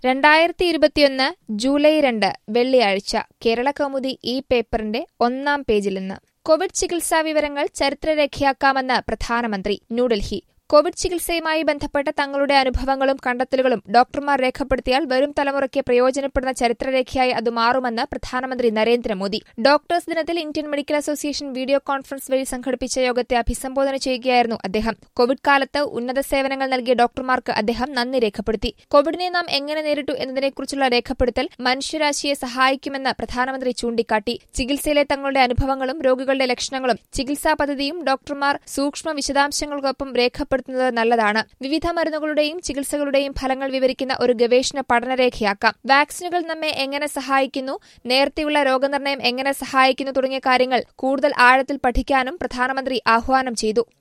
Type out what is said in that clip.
2021 July 2 വെള്ളിയാഴ്ച കേരളകൗമുദി ഈ പേപ്പറിന്റെ ഒന്നാം പേജിൽ നിന്ന് കോവിഡ് ചികിത്സാ വിവരങ്ങൾ ചരിത്രരേഖയാക്കാമെന്ന് പ്രധാനമന്ത്രി ന്യൂഡൽഹി കോവിഡ് ചികിത്സയുമായി ബന്ധപ്പെട്ട തങ്ങളുടെ അനുഭവങ്ങളും കണ്ടെത്തലുകളും ഡോക്ടർമാർ രേഖപ്പെടുത്തിയാൽ വരും തലമുറയ്ക്ക് പ്രയോജനപ്പെടുന്ന ചരിത്രരേഖയായി അത് മാറുമെന്ന് പ്രധാനമന്ത്രി നരേന്ദ്രമോദി ഡോക്ടേഴ്സ് ദിനത്തിൽ Indian medical association video conference വഴി സംഘടിപ്പിച്ച യോഗത്തെ അഭിസംബോധന ചെയ്യുകയായിരുന്നു അദ്ദേഹം കോവിഡ് കാലത്ത് ഉന്നത സേവനങ്ങൾ നൽകിയ ഡോക്ടർമാർക്ക് അദ്ദേഹം നന്ദി രേഖപ്പെടുത്തി കോവിഡിനെ നാം എങ്ങനെ നേരിട്ടു എന്നതിനെക്കുറിച്ചുള്ള രേഖപ്പെടുത്തൽ മനുഷ്യരാശിയെ സഹായിക്കുമെന്ന് പ്രധാനമന്ത്രി ചൂണ്ടിക്കാട്ടി ചികിത്സയിലെ തങ്ങളുടെ അനുഭവങ്ങളും രോഗികളുടെ ലക്ഷണങ്ങളും ചികിത്സാ പദ്ധതിയും ഡോക്ടർമാർ സൂക്ഷ്മ വിശദാംശങ്ങൾക്കൊപ്പം രേഖപ്പെടുത്തുന്നത് നല്ലതാണ് വിവിധ മരുന്നുകളുടെയും ചികിത്സകളുടെയും ഫലങ്ങൾ വിവരിക്കുന്ന ഒരു ഗവേഷണ പഠനരേഖയാക്കാം വാക്സിനുകൾ നമ്മെ എങ്ങനെ സഹായിക്കുന്നു നേരത്തെയുള്ള രോഗനിർണയം എങ്ങനെ സഹായിക്കുന്നു തുടങ്ങിയ കാര്യങ്ങൾ കൂടുതൽ ആഴത്തിൽ പഠിക്കാനും പ്രധാനമന്ത്രി ആഹ്വാനം ചെയ്തു